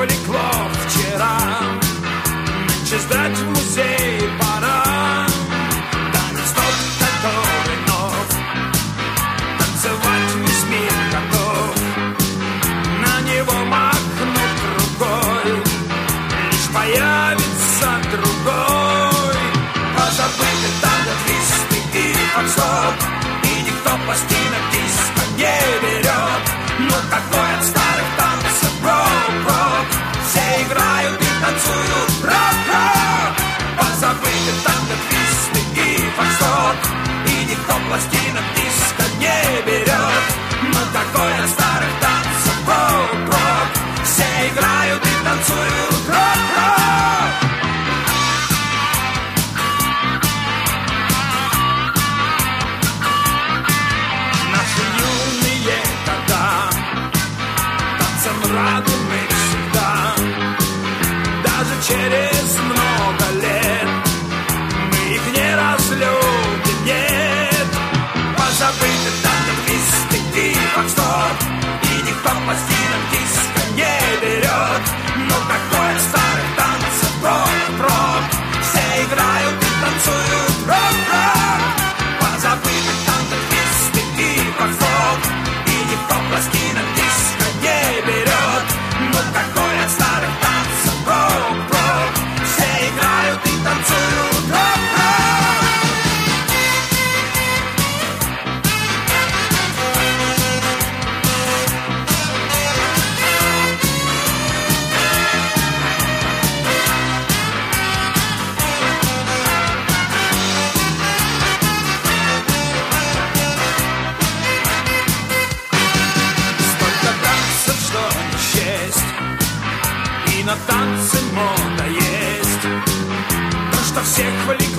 влекло вчера, нынче сдать в музей пора. Танец тот, который нов, танцевать весь мир готов, на него махнут рукой, лишь появится другой. Позабыты танго, твисты и фокстрот, и никто пластинок диска не берет. Ну какой от старых танцев рок-рок, все играют и танцуют рок-рок. Позабыты танго, твисты и фокстрот, и никто пластинок диска не берет. Ну какой от старых танцев рок-рок, все играют и танцуют рок-рок. Наши юные года танцем рады мы всегда, даже через много лет мы их не разлюбим, нет. Позабыты танго, твисты и фокстрот, и никто пластинок диска не берет. Но какой от старых танцев рок-рок, все играют и танцуют рок-рок. Позабыты танго, твисты и фокстрот, и никто пластинок диска не берет. Но какой от старых танцев рок-рок, все играют и танцуют рок-рок. Столько танцев, что не счесть, и на танцы мода есть. То, что всех влекло